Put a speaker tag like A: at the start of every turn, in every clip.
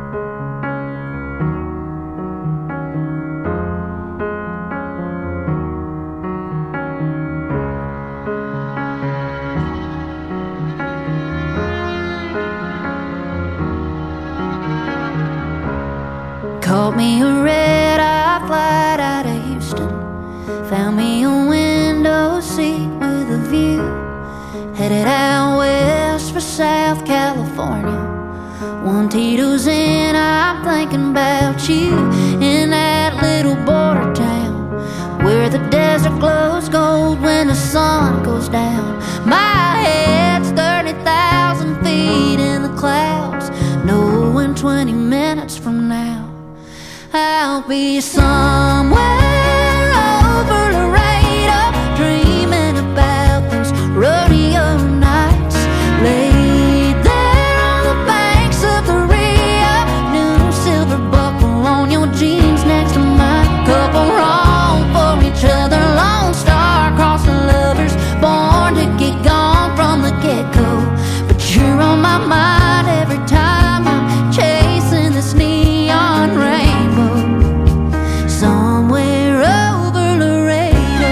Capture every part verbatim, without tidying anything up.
A: Caught me a red-eye flight out of Houston. Found me a window seat with a view. Headed out west for South California. One Tito's in, I'm thinking about you. In that little border town where the desert glows gold when the sun goes down. My head's thirty thousand feet in the clouds, knowing twenty minutes from now I'll be somewhere over Laredo, dreaming about those rodeo nights. Laid there on the banks of the Rio, new silver buckle on your jeans next to mine. Couple wrong for each other, lone star crossing lovers, born to get gone from the get-go. But you're on my mind every time I'm chasing this neon rainbow. Somewhere over Laredo.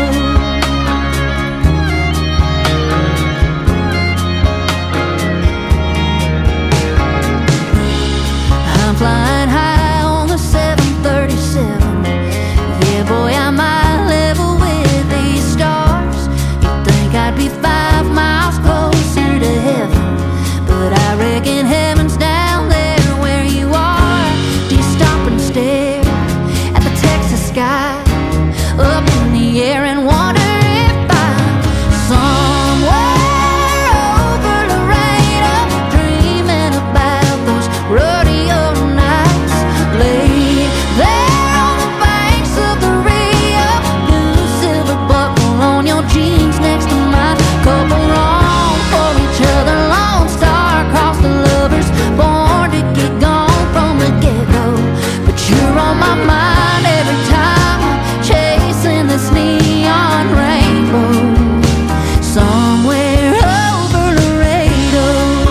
A: I'm flying high on the seven thirty-seven. Yeah, boy, I might level with these stars. You'd think I'd be five miles closer to heaven, but I reckon heaven's down there where you are. Do you stop and stare at the Texas sky up in the air and wonder if I'm somewhere over Laredo, dreaming about those rodeo nights. Laid there on the banks of the Rio, new silver buckle on your jeans next to mine. Couple wrong for each other, lone star across the lovers, born to get gone from the get-go. But you're on my mind every time I'm chasing this neon rainbow. Somewhere over Laredo,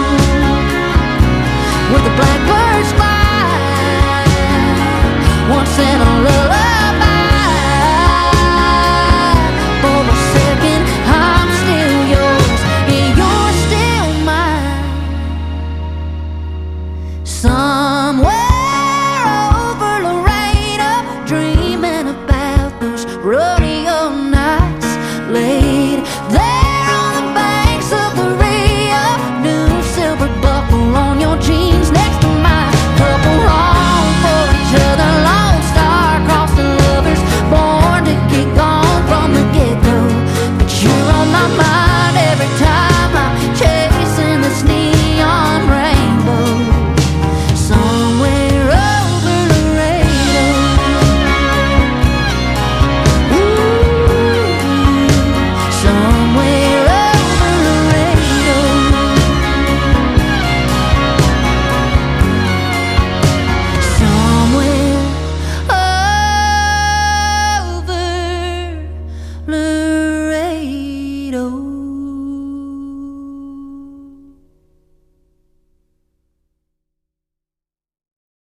A: where the blackbirds fly, once in a lullaby. For a second I'm still yours, and you're still mine. Some